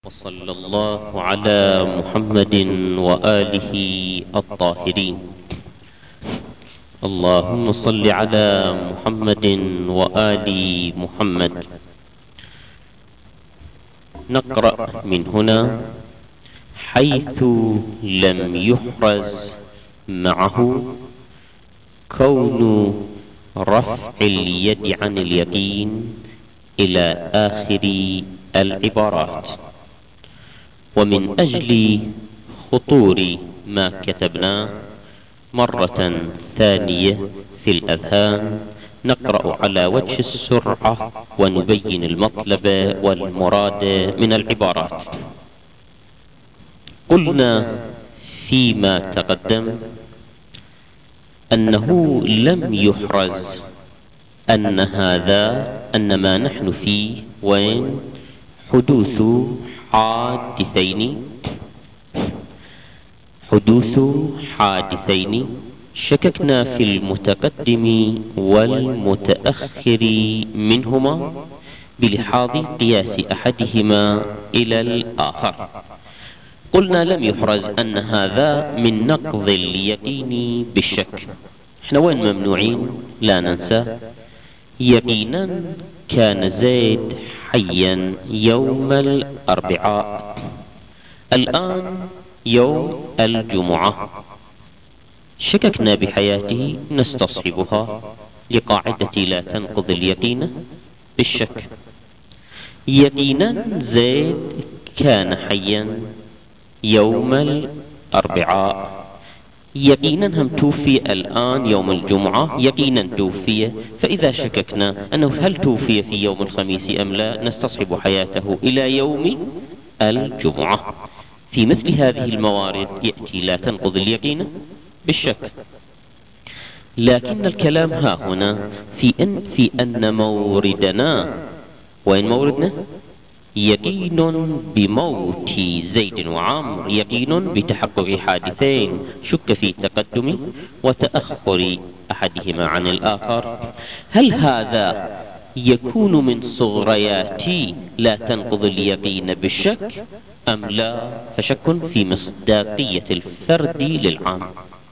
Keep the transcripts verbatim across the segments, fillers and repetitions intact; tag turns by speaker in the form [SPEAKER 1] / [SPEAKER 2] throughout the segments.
[SPEAKER 1] وصلى الله على محمد وآله الطاهرين. اللهم صل على محمد وآل محمد. نقرأ من هنا: حيث لم يحرز معه كون رفع اليد عن اليقين إلى آخر العبارات. ومن أجل خطور ما كتبناه مرة ثانية في الأذهان نقرأ على وجه السرعة ونبين المطلب والمراد من العبارات. قلنا فيما تقدم أنه لم يحرز أن هذا أن ما نحن فيه وين حدوث حادثين حدوث حادثين شككنا في المتقدم والمتأخر منهما بلحاظ قياس أحدهما إلى الآخر. قلنا لم يحرز أن هذا من نقض اليقين بالشك. احنا وين ممنوعين؟ لا ننسى يقينا كان زيد حيا يوم الأربعاء، الآن يوم الجمعة، شككنا بحياته نستصحبها لقاعدة لا تنقض اليقين بالشك. يقينا زيد كان حيا يوم الأربعاء، يقينا هم توفي الآن يوم الجمعة، يقينا توفي. فإذا شككنا أنه هل توفي في يوم الخميس أم لا نستصحب حياته إلى يوم الجمعة. في مثل هذه الموارد يأتي لا تنقض اليقين بالشك. لكن الكلام ها هنا في أن, في أن موردنا، وين موردنا؟ يقين بموت زيد وعمر، يقين بتحقق حادثين شك في تقدم وتأخر أحدهما عن الآخر. هل هذا يكون من صغريات لا تنقض اليقين بالشك أم لا؟ فشك في مصداقية الفرد للعام.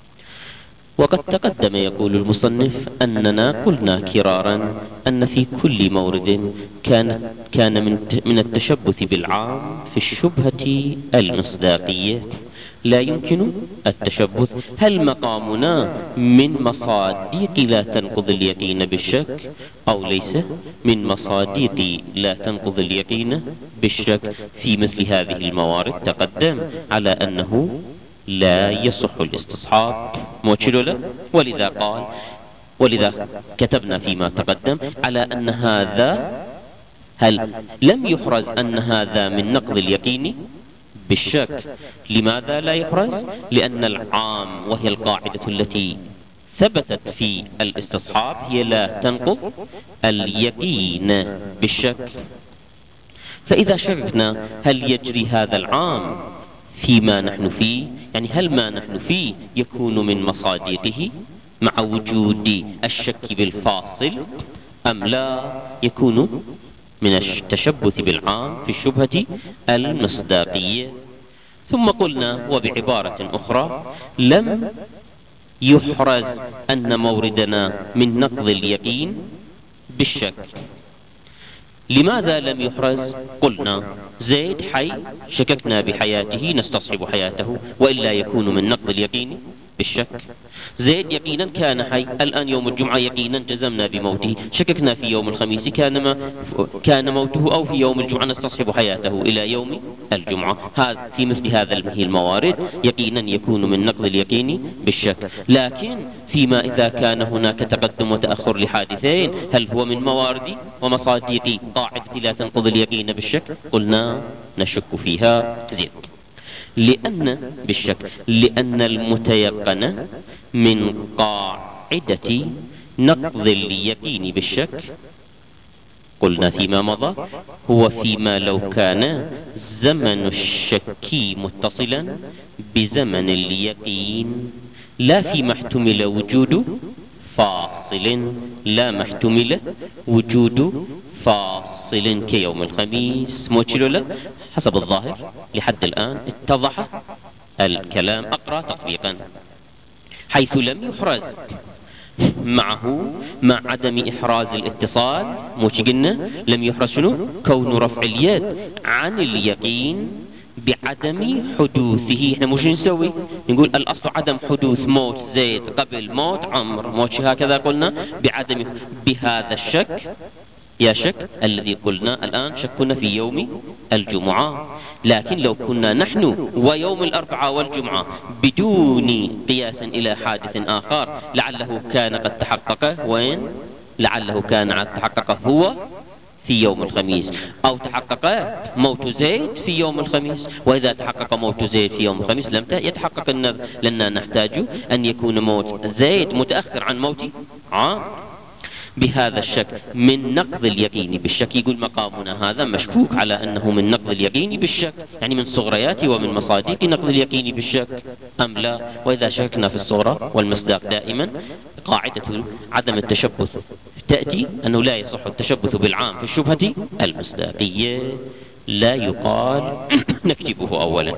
[SPEAKER 1] وقد تقدم يقول المصنف أننا قلنا كرارا أن في كل مورد كان, كان من, من التشبث بالعام في الشبهة المصداقية لا يمكن التشبث. هل مقامنا من مصادق لا تنقض اليقين بالشك أو ليس من مصادق لا تنقض اليقين بالشك؟ في مثل هذه الموارد تقدم على أنه لا يصح الاستصحاب موشل له، ولذا قال ولذا كتبنا فيما تقدم على أن هذا هل لم يحرز أن هذا من نقض اليقين بالشك. لماذا لا يحرز؟ لأن العام وهي القاعدة التي ثبتت في الاستصحاب هي لا تنقض اليقين بالشك. فإذا شككنا هل يجري هذا العام فيما نحن فيه، يعني هل ما نحن فيه يكون من مصادقه مع وجود الشك بالفاصل أم لا يكون من التشبث بالعام في الشبهة المصداقية. ثم قلنا وبعبارة أخرى لم يحرز أن موردنا من نقض اليقين بالشك. لماذا لم يحرز؟ قلنا زيد حي شككنا بحياته نستصحب حياته وإلا يكون من نقض اليقين بالشك. زيد يقينا كان حي، الآن يوم الجمعة يقينا جزمنا بموته، شككنا في يوم الخميس كان ما كان موته أو في يوم الجمعة نستصحب حياته إلى يوم الجمعة. هذا في مثل هذا الموارد يقينا يكون من نقض اليقين بالشك. لكن فيما إذا كان هناك تقدم وتأخر لحادثين هل هو من موارد ومصادق قاعدة لا تنقض اليقين بالشك؟ قلنا نشك فيها زيد لأن بالشك لأن المتيقن من قاعدة نقض اليقين بالشك قلنا فيما مضى هو فيما لو كان زمن الشك متصلا بزمن اليقين لا فيما احتمل وجود فاصل لا ما احتمل وجود فاصل حاصل كيوم الخميس. مو لا حسب الظاهر لحد الآن اتضح الكلام. أقرأ تطبيقا: حيث لم يحرز معه مع عدم إحراز الاتصال، مو قلنا لم يحرز شنو؟ كون رفع اليد عن اليقين بعدم حدوثه. احنا مش نسوي نقول الأصل عدم حدوث موت زيد قبل موت عمرو، موت هكذا قلنا بعدم بهذا الشك يا شك الذي قلنا الآن شكنا في يوم الجمعة. لكن لو كنا نحن ويوم الأربعاء والجمعة بدون قياس إلى حادث آخر لعله كان قد تحقق، وين؟ لعله كان قد تحقق هو في يوم الخميس، أو تحقق موت زيد في يوم الخميس. وإذا تحقق موت زيد في يوم الخميس لم يتحقق النذر، لأننا نحتاج أن يكون موت زيد متأخر عن موت عام. بهذا الشك من نقض اليقين بالشك. يقول مقامنا هذا مشكوك على أنه من نقض اليقين بالشك، يعني من صغريات ومن مصادق نقض اليقين بالشك أم لا. وإذا شكنا في الصغرى والمصداق دائما قاعدة عدم التشبث تأتي أنه لا يصح التشبث بالعام في الشبهة المصداقية. لا يقال نكتبه أولا: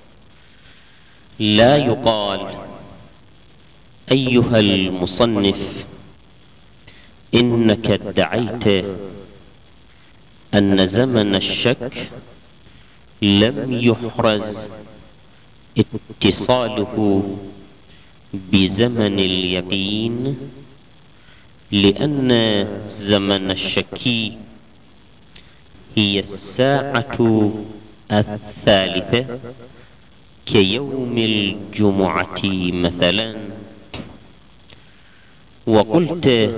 [SPEAKER 1] لا يقال أيها المصنف إنك ادعيت أن زمن الشك لم يحرز اتصاله بزمن اليقين، لأن زمن الشك هي الساعة الثالثة كيوم الجمعة مثلا. وقلت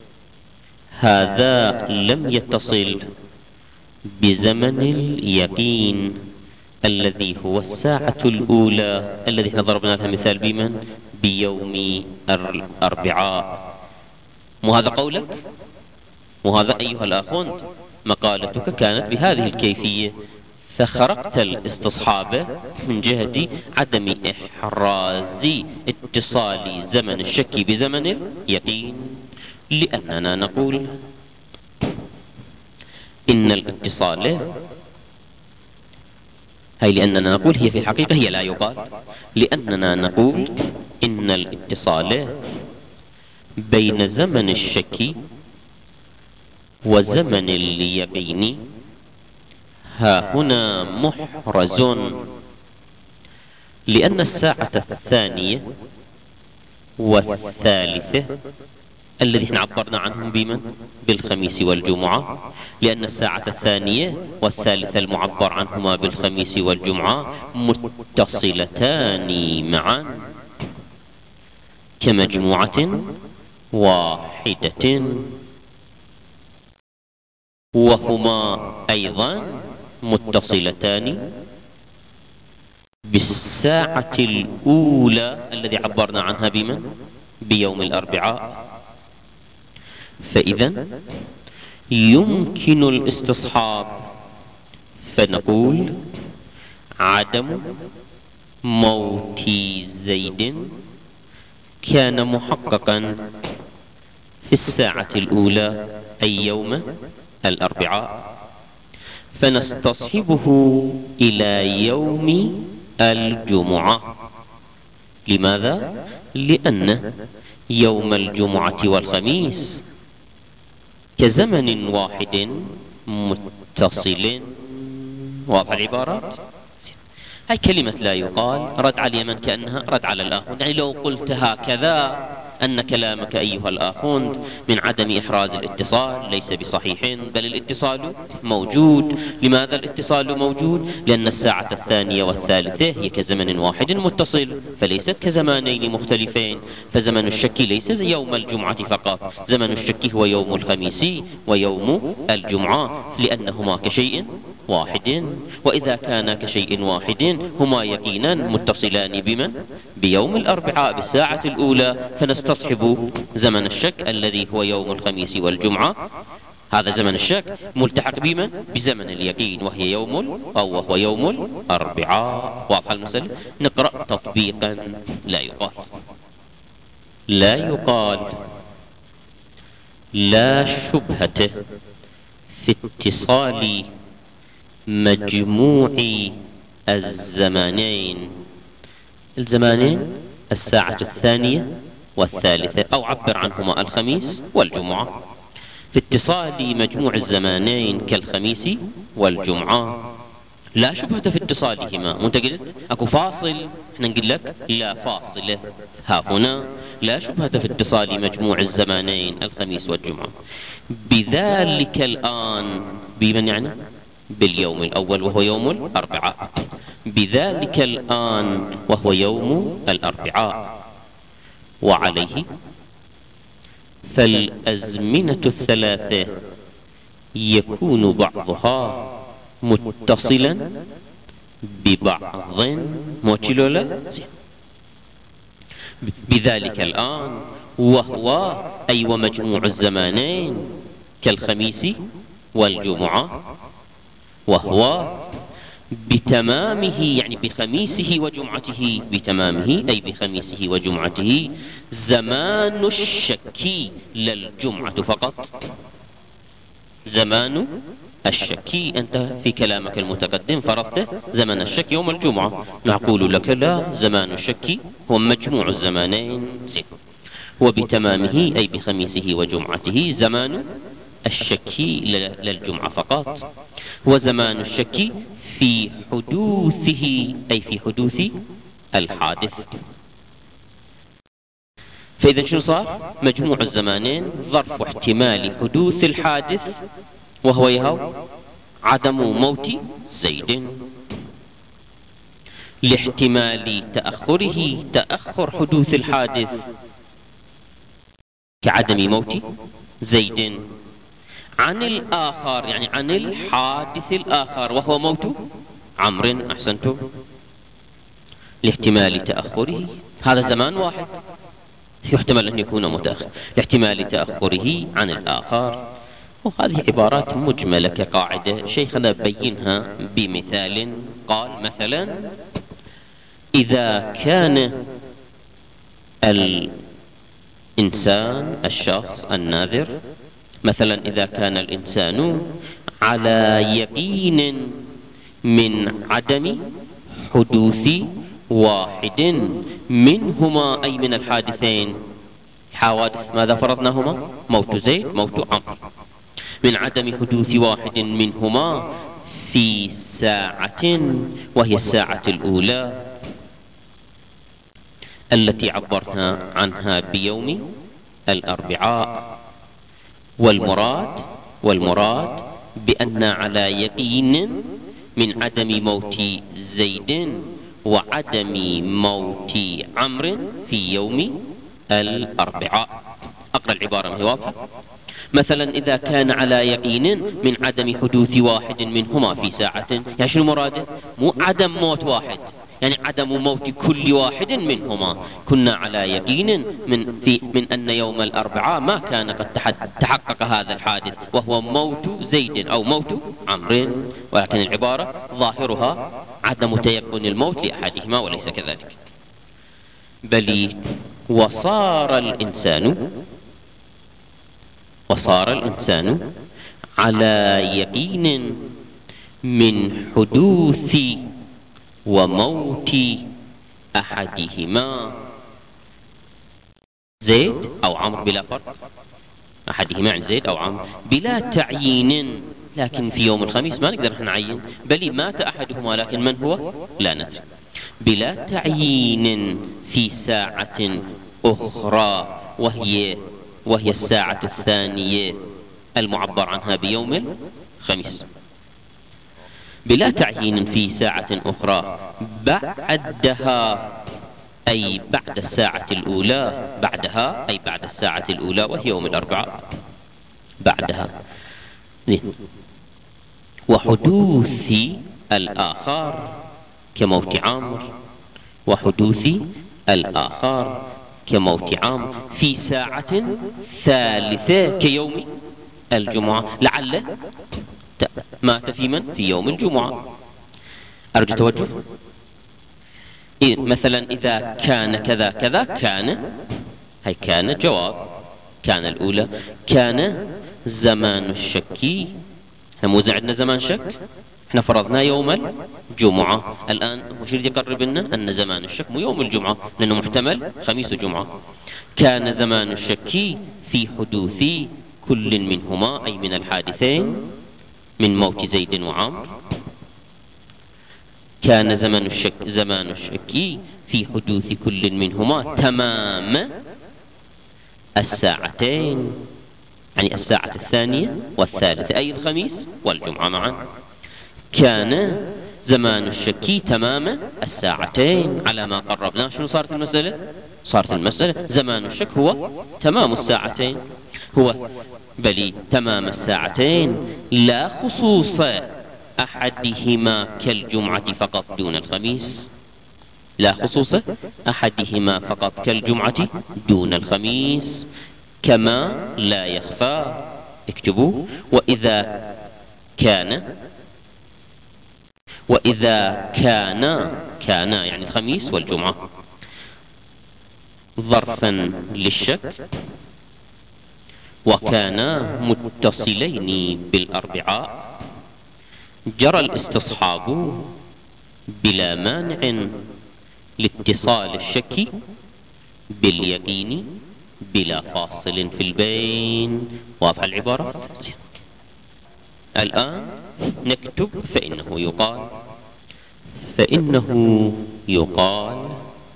[SPEAKER 1] هذا لم يتصل بزمن اليقين الذي هو الساعة الأولى الذي احنا ضربنا لها مثال بمن؟ بيوم الأربعاء. مو هذا قولك؟ مو هذا أيها الأخوند مقالتك كانت بهذه الكيفية، فخرقت الاستصحاب من جهة عدم إحراز اتصال زمن الشك بزمن اليقين، لأننا نقول إن الاتصال هي لأننا نقول هي في الحقيقة هي لا يقال، لأننا نقول إن الاتصال بين زمن الشك وزمن اليقين ها هنا محرز، لأن الساعة الثانية والثالثة الذي احنا عبرنا عنهم بمن؟ بالخميس والجمعة، لأن الساعة الثانية والثالثة المعبر عنهما بالخميس والجمعة متصلتان معا كمجموعة واحدة، وهما أيضا متصلتان بالساعة الأولى الذي عبرنا عنها بمن؟ بيوم الأربعاء. فإذا يمكن الاستصحاب، فنقول عدم موت زيد كان محققا في الساعة الأولى أي يوم الأربعاء، فنستصحبه إلى يوم الجمعة. لماذا؟ لأن يوم الجمعة والخميس كزمن واحد متصل. واضح العبارات؟ هاي كلمة لا يقال رد على اليمن كأنها رد على الآخوند، يعني لو قلت هكذا أن كلامك أيها الآخوند من عدم إحراز الاتصال ليس بصحيح، بل الاتصال موجود. لماذا الاتصال موجود؟ لأن الساعة الثانية والثالثة هي كزمن واحد متصل، فليست كزمانين مختلفين. فزمن الشك ليس يوم الجمعة فقط، زمن الشك هو يوم الخميس ويوم الجمعة، لأنهما كشيء واحد. وإذا كانا كشيء واحد هما يقينا متصلان بمن؟ بيوم الأربعاء بالساعة الأولى، فنستصحب زمن الشك الذي هو يوم الخميس والجمعة. هذا زمن الشك ملتحق بمن؟ بزمن اليقين، وهي يوم أو وهو يوم الأربعاء. واضح المسألة؟ نقرأ تطبيقا. لا يقال لا يقال لا شبهة في اتصال مجموع الزمانين. الزمانين الساعة الثانية والثالثة، أو عبر عنهما الخميس والجمعة. في اتصال مجموع الزمانين كالخميس والجمعة لا شبهة في اتصالهما. وانت قلت اكو فاصل، احنا نقول لك لا فاصلة ها هنا، لا شبهة في اتصال مجموع الزمانين الخميس والجمعة. بذلك الآن، بمن يعني؟ باليوم الأول وهو يوم الأربعاء. بذلك الآن وهو يوم الأربعاء. وعليه فالأزمنة الثلاثة يكون بعضها متصلا ببعض موتيلولا. بذلك الآن وهو أي ومجموع الزمانين كالخميس والجمعة، وهو بتمامه يعني بخميسه وجمعته، بتمامه أي بخميسه وجمعته زمان الشك للجمعة فقط. زمان الشك، أنت في كلامك المتقدم فرضت زمن الشك يوم الجمعة، نقول لك لا، زمان الشك هو مجموع الزمانين وبتمامه أي بخميسه وجمعته زمان الشك للجمعة فقط. وزمان الشك في حدوثه أي في حدوث الحادث. فإذا شو صار؟ مجموع الزمانين ظرف احتمال حدوث الحادث، وهو يهو عدم موت زيد، لاحتمال تأخره تأخر حدوث الحادث كعدم موت زيد عن الآخر، يعني عن الحادث الآخر وهو موت عمرو. أحسنتم. لاحتمال تأخره، هذا زمان واحد يحتمل أن يكون متأخر، لاحتمال تأخره عن الآخر. وهذه عبارات مجملة كقاعدة، شيخنا بينها بمثال. قال مثلا إذا كان الإنسان الشخص الناذر، مثلا إذا كان الإنسان على يقين من عدم حدوث واحد منهما أي من الحادثين، حوادث ماذا فرضناهما؟ موت زيد موت عمرو. من عدم حدوث واحد منهما في ساعة وهي الساعة الأولى التي عبرنا عنها بيوم الأربعاء. والمراد والمراد بأن على يقين من عدم موت زيد وعدم موت عمرو في يوم الأربعاء. أقرأ العبارة ما هي واضحة. مثلا إذا كان على يقين من عدم حدوث واحد منهما في ساعة، يعني شنو مراده؟ مو عدم موت واحد، يعني عدم موت كل واحد منهما. كنا على يقين من, في من أن يوم الأربعاء ما كان قد تحقق هذا الحادث وهو موت زيد أو موت عمرو، ولكن العبارة ظاهرها عدم تيقن الموت لأحدهما وليس كذلك. بل وصار الإنسان وصار الإنسان على يقين من حدوث وموت أحدهما زيد أو عمرو بلا فرق، أحدهما عن زيد أو عمرو بلا تعيين. لكن في يوم الخميس ما نقدر نعين، بل مات أحدهما لكن من هو لا ندري. بلا تعيين في ساعة أخرى وهي وهي الساعة الثانية المعبر عنها بيوم الخميس. بلا تعيين في ساعة أخرى بعدها أي بعد الساعة الأولى، بعدها أي بعد الساعة الأولى وهي يوم الأربعاء بعدها. وحدوث الآخر كموت عمرو، وحدوث الآخر كموت عمرو في ساعة ثالثة كيوم الجمعة، لعل مات في من؟ في يوم الجمعة. أرجو توجه. إيه مثلا إذا كان كذا كذا كان، هي كان جواب، كان الأولى. كان زمان الشك احنا مو عندنا زمان شك، احنا فرضنا يوم الجمعة. الآن وش يريد يقرب لنا؟ أن زمان الشك مو يوم الجمعة، لأنه محتمل خميس وجمعة. كان زمان الشك في حدوث كل منهما، أي من الحادثين، من موت زيد وعمر. كان زمان الشك زمان الشك في حدوث كل منهما تمام الساعتين، يعني الساعة الثانية والثالثة، أي الخميس والجمعة معا. كان زمان الشك تمام الساعتين على ما قربنا. شنو صارت المسألة؟ صارت المسألة زمان الشك هو تمام الساعتين، هو بل تمام الساعتين لا خصوص أحدهما كالجمعة فقط دون الخميس، لا خصوص أحدهما فقط كالجمعة دون الخميس، كما لا يخفى. اكتبوا: وإذا كان وإذا كان كان يعني الخميس والجمعة ظرفا للشك، وكانا متصلين بالأربعاء، جرى الاستصحاب بلا مانع لاتصال الشك باليقين بلا فاصل في البين. واضح العبارة؟ الآن نكتب: فإنه يقال فإنه يقال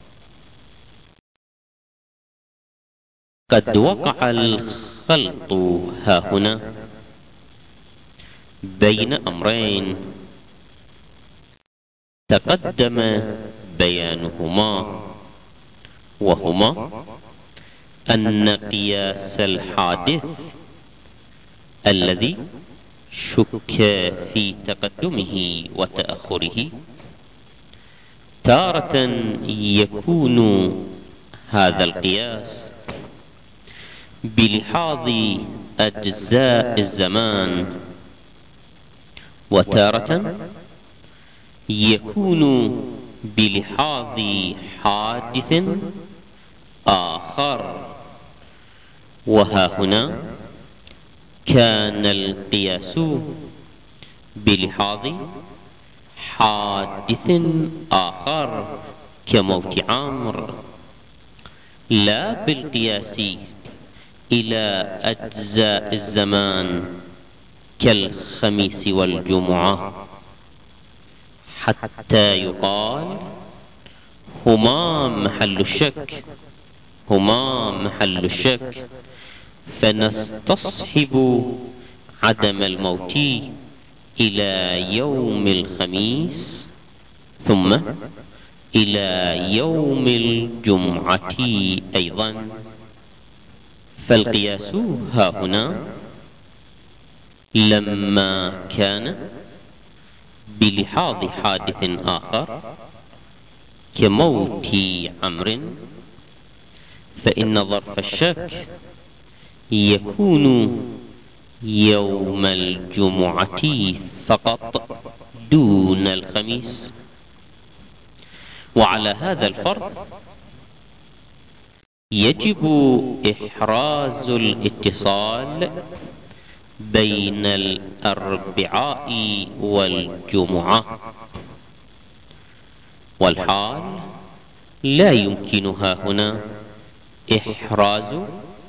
[SPEAKER 1] قد وقع الخلط هاهنا بين أمرين تقدم بيانهما، وهما أن قياس الحادث الذي شك في تقدمه وتأخره تارة يكون هذا القياس بلحاظ أجزاء الزمان، وتارة يكون بلحاظ حادث آخر. وها هنا كان القياس بلحاظ حادث آخر كموت عمرو، لا بالقياس إلى أجزاء الزمان كالخميس والجمعة، حتى يقال هما محل الشك هما محل الشك فنستصحب عدم الموت إلى يوم الخميس ثم إلى يوم الجمعة أيضا. فالقياس ها هنا لما كان بلحاظ حادث آخر كموت عمرو، فإن ظرف الشك يكون يوم الجمعة فقط دون الخميس. وعلى هذا الفرض يجب إحراز الاتصال بين الأربعاء والجمعة، والحال لا يمكنها هنا إحراز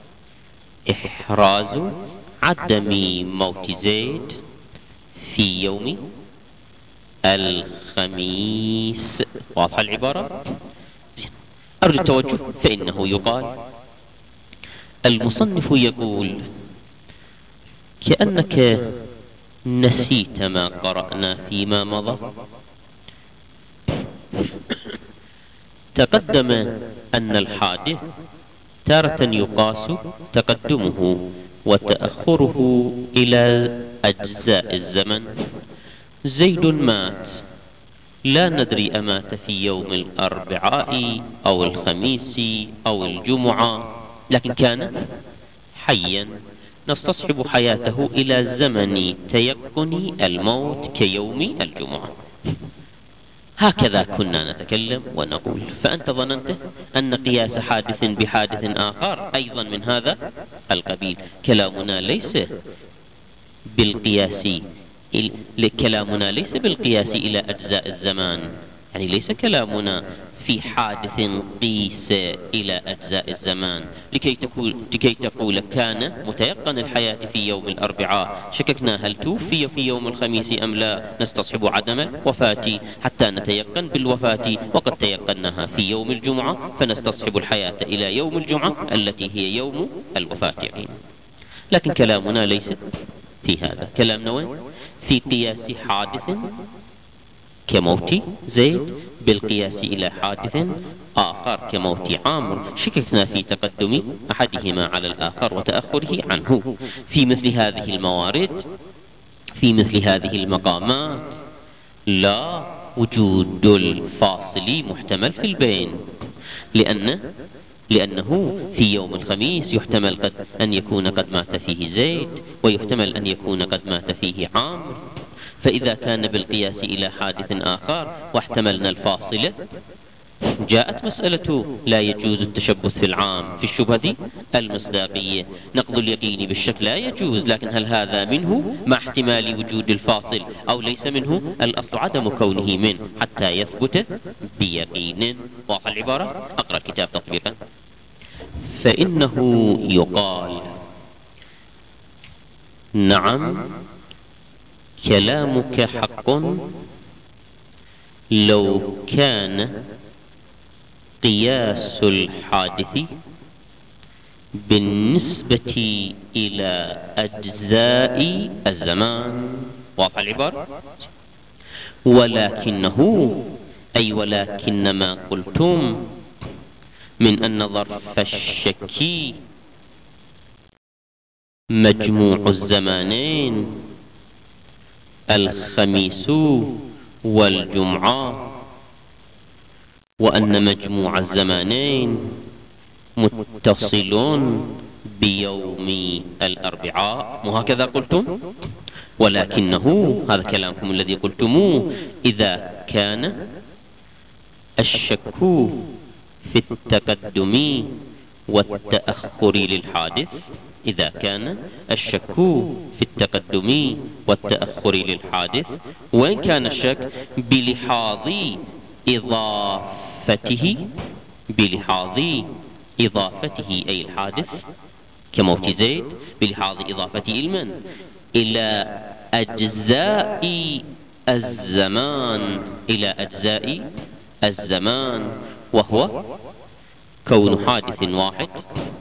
[SPEAKER 1] إحراز عدم موت زيد في يوم الخميس. واضح العبارة؟ أرجو التوجه. فإنه يقال المصنف يقول كأنك نسيت ما قرأنا فيما مضى. تقدم أن الحادث تارة يقاس تقدمه وتأخره إلى أجزاء الزمن. زيد مات، لا ندري أمات في يوم الأربعاء أو الخميس أو الجمعة، لكن كان حيا، نستصحب حياته إلى زمن تيقن الموت كيوم الجمعة. هكذا كنا نتكلم ونقول. فأنت ظننت أن قياس حادث بحادث آخر أيضا من هذا القبيل. كلامنا ليس بالقياس كلامنا ليس بالقياس إلى أجزاء الزمان، يعني ليس كلامنا في حادث قيس إلى أجزاء الزمان لكي تقول, لكي تقول كان متيقن الحياة في يوم الأربعاء، شككنا هل توفي في يوم الخميس أم لا، نستصحب عدم الوفاة حتى نتيقن بالوفاة، وقد تيقناها في يوم الجمعة فنستصحب الحياة إلى يوم الجمعة التي هي يوم الوفاة يعني. لكن كلامنا ليس في هذا، كلامنا وين؟ في قياس حادث كموت زيد بالقياس إلى حادث آخر كموت عامر، شككنا في تقدم أحدهما على الآخر وتأخره عنه. في مثل هذه الموارد، في مثل هذه المقامات، لا وجود الفاصل محتمل في البين، لأن لأنه في يوم الخميس يحتمل قد أن يكون قد مات فيه زيد، ويحتمل أن يكون قد مات فيه عامر، فإذا كان بالقياس إلى حادث آخر واحتملنا الفاصلة، جاءت مسألة لا يجوز التشبث في العام في الشبهة المصداقية، نقض اليقين بالشك لا يجوز، لكن هل هذا منه مع احتمال وجود الفاصل أو ليس منه؟ الأصل عدم كونه منه حتى يثبت بيقين. واضح العبارة؟ أقرأ كتاب تطبيقا. فإنه يقال نعم كلامك حق لو كان قياس الحادث بالنسبة إلى أجزاء الزمان. واضح العبارة؟ ولكنه أي ولكن ما قلتم من أن ظرف الشك مجموع الزمانين الخميس والجمعة، وأن مجموع الزمانين متصل بيوم الأربعاء، وهكذا قلتم. ولكنه هذا كلامكم الذي قلتموه إذا كان الشك في التقدم والتأخر للحادث، إذا كان الشك في التقدم والتأخر للحادث، وإن كان الشك بلحاظ إضافته بلحاظ إضافته أي الحادث كموت زيد، بلحاظ إضافته المن إلى أجزاء الزمان، إلى أجزاء الزمان، وهو كون حادث واحد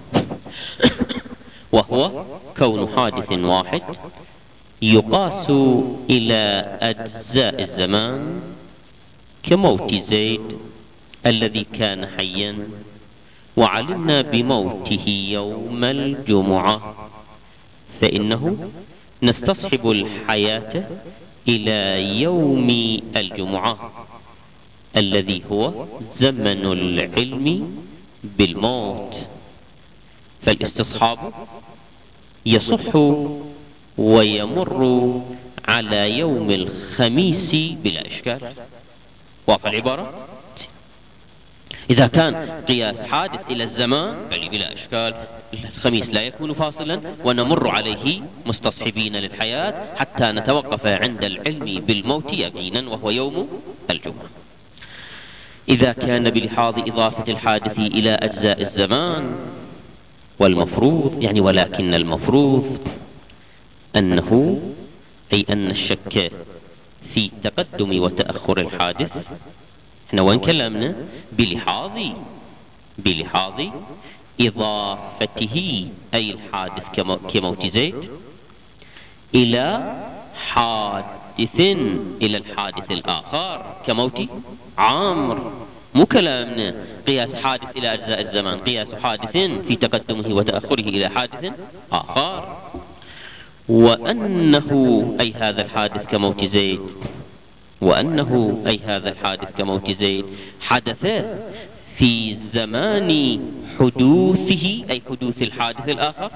[SPEAKER 1] وهو كون حادث واحد يقاس إلى أجزاء الزمان كموت زيد الذي كان حيا وعلمنا بموته يوم الجمعة، فإنه نستصحب الحياة إلى يوم الجمعة الذي هو زمن العلم بالموت. فالاستصحاب يصح ويمر على يوم الخميس بلا إشكال. واضح العبارة؟ إذا كان قياس حادث إلى الزمان بل بلا إشكال، الخميس لا يكون فاصلا ونمر عليه مستصحبين للحياة حتى نتوقف عند العلم بالموت يقينا وهو يوم الجمعة. إذا كان بلحاظ إضافة الحادث إلى أجزاء الزمان، والمفروض يعني ولكن المفروض أنه أي أن الشك في تقدم وتأخر الحادث، احنا وين كلامنا بلحاظ بلحاظ إضافته أي الحادث كموت زيد إلى حادث إلى الحادث الآخر كموت عامر، مو كلامنا قياس حادث إلى أجزاء الزمان، قياس حادث في تقدمه وتأخره إلى حادث آخر. وأنه أي هذا الحادث كموت زيد وأنه أي هذا الحادث كموت زيد حدث في زمان حدوثه أي حدوث الحادث الآخر،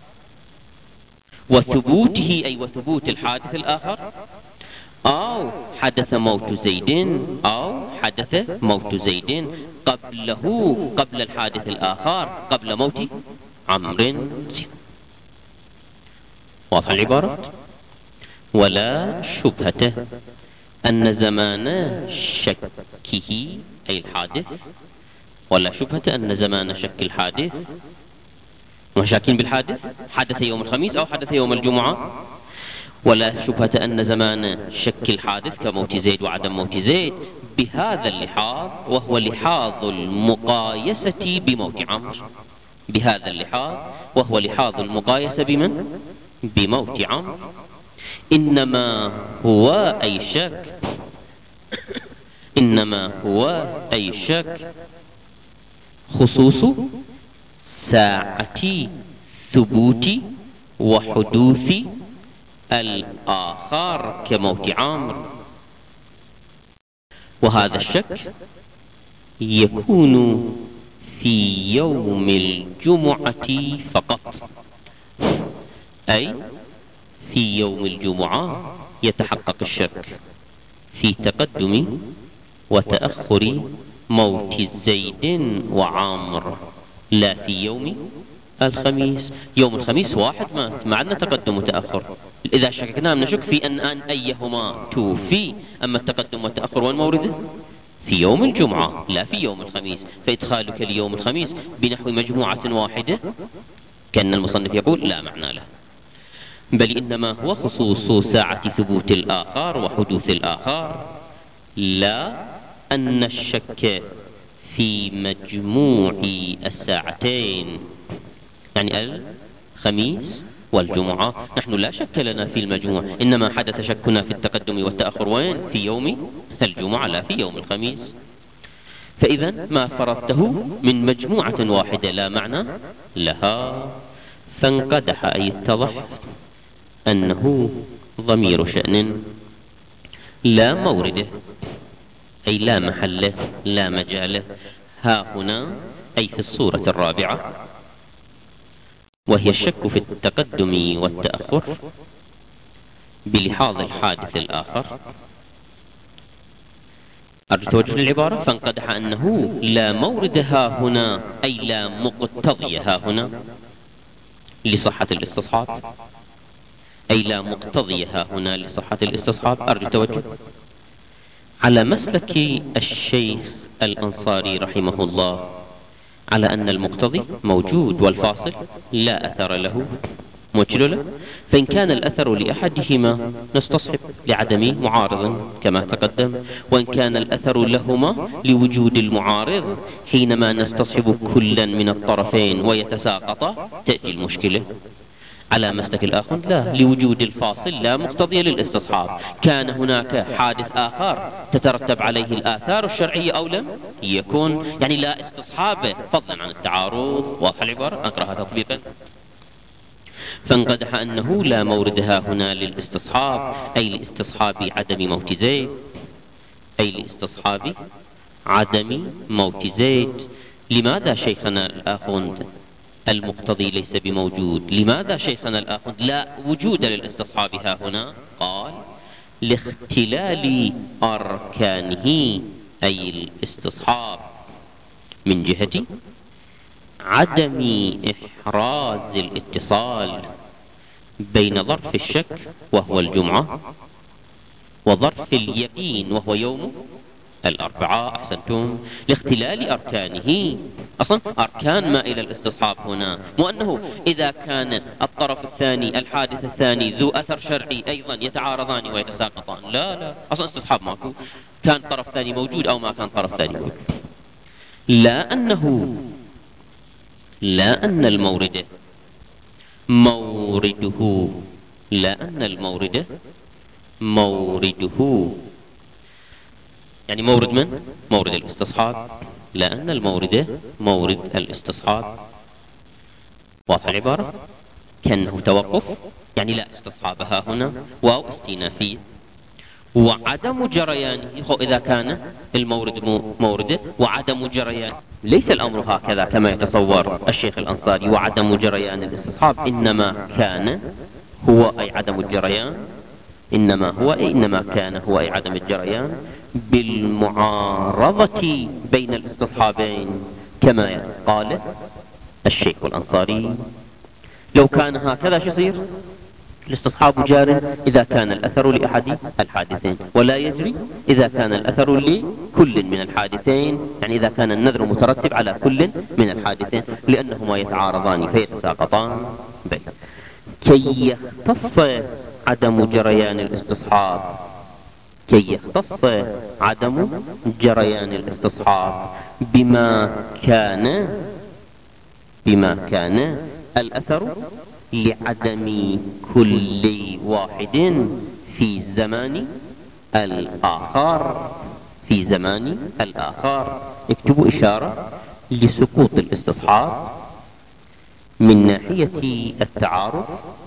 [SPEAKER 1] وثبوته أي وثبوت الحادث الآخر، أو حدث موت زيد أو حدث موت زيد قبله قبل الحادث الآخر قبل موت عمرو. واضح العبارة؟ ولا شبهة أن زمان شكه أي الحادث، ولا شبهة أن زمان شك الحادث، وشاكين بالحادث حدث يوم الخميس أو حدث يوم الجمعة، ولا شبهة أن زمان شك الحادث كموت زيد وعدم موت زيد بهذا اللحاظ، وهو لحاظ المقايسة بموت عمرو، بهذا اللحاظ وهو لحاظ المقايسة بمن؟ بموت عمرو. إنما هو أي شك إنما هو أي شك خصوص ساعة ثبوت وحدوث الآخر كموت عمرو، وهذا الشك يكون في يوم الجمعة فقط، أي في يوم الجمعة يتحقق الشك في تقدم وتأخر موت زيد وعامر، لا في يوم الخميس. يوم الخميس واحد مات، ما عندنا تقدم وتأخر. إذا شككنا نشك في أن أن أيهما توفي، أما التقدم والتأخر والمورد في يوم الجمعة لا في يوم الخميس، فإدخالك ليوم الخميس بنحو مجموعة واحدة كأن المصنف يقول لا معنى له، بل إنما هو خصوص ساعة ثبوت الآخر وحدوث الآخر، لا أن الشك في مجموع الساعتين، يعني الخميس والجمعة نحن لا شك لنا في المجموع، إنما حدث شكنا في التقدم والتأخر وين؟ في يوم الجمعة لا في يوم الخميس. فإذا ما فرضته من مجموعة واحدة لا معنى لها، فانقدح أي اتضح أنه ضمير شأن لا مورده، أي لا محله لا مجاله، ها هنا أي في الصورة الرابعة، وهي الشك في التقدم والتأخر بلحاظ الحادث الآخر. أرجو توجه العبارة، فانقدح أنه لا مورد ها هنا، أي لا مقتضي ها هنا لصحة الاستصحاب، أي لا مقتضي ها هنا لصحة الاستصحاب. أرجو توجه على مسلك الشيخ الأنصاري رحمه الله على أن المقتضي موجود والفاصل لا أثر له موجل له، فإن كان الأثر لأحدهما نستصحب لعدم معارض كما تقدم، وإن كان الأثر لهما لوجود المعارض حينما نستصحب كلا من الطرفين ويتساقط تأتي المشكلة. على مسلك الآخر لا، لوجود الفاصل لا مقتضي للاستصحاب، كان هناك حادث آخر تترتب عليه الآثار الشرعية أو لم يكون، يعني لا استصحاب فضلا عن التعارض. واضح العبارة؟ أقرأها تطبيقا. فانقدح أنه لا مورد ها هنا للاستصحاب، أي لاستصحاب عدم موت زيد، أي لاستصحاب عدم موت زيد. لماذا شيخنا الآخوند المقتضي ليس بموجود؟ لماذا شيخنا الآخوند لا وجود للاستصحاب ها هنا؟ قال لاختلال أركانه، أي الاستصحاب من جهة عدم إحراز الاتصال بين ظرف الشك وهو الجمعة وظرف اليقين وهو يوم الأربعاء. أحسنتم، لاختلال أركانه. أصلا أركان ما إلى الاستصحاب هنا، مو أنه إذا كان الطرف الثاني الحادث الثاني ذو أثر شرعي أيضا يتعارضان ويتساقطان، لا لا، أصلا استصحاب ماكو، كان طرف ثاني موجود أو ما كان طرف ثاني موجود. لا أنه لا أن المورد مورده لا أن المورد مورده يعني مورد من؟ مورد الاستصحاب، لا أن المورد مورد الاستصحاب. واضح العبارة؟ كأنه توقف، يعني لا استصحاب ها هنا، واو استئنافية. وعدم جريانه، إذا كان المورد مورده وعدم جريان، ليس الأمر هكذا كما يتصور الشيخ الأنصاري وعدم جريان الاستصحاب، إنما كان هو أي عدم الجريان، إنما هو أي إنما كان هو أي عدم الجريان بالمعارضة بين الاستصحابين كما قال الشيخ الأنصاري. لو كان هكذا شو يصير؟ الاستصحاب جار إذا كان الأثر لأحد الحادثين، ولا يجري إذا كان الأثر لكل من الحادثين، يعني إذا كان النذر مترتب على كل من الحادثين، لأنهما يتعارضان فيتساقطان. بل كي يختص عدم جريان الاستصحاب كي يختص عدم جريان الاستصحاب بما كان بما كان الأثر لعدم كل واحد في زمان الآخر في زمان الآخر اكتبوا إشارة لسقوط الاستصحاب من ناحية التعارض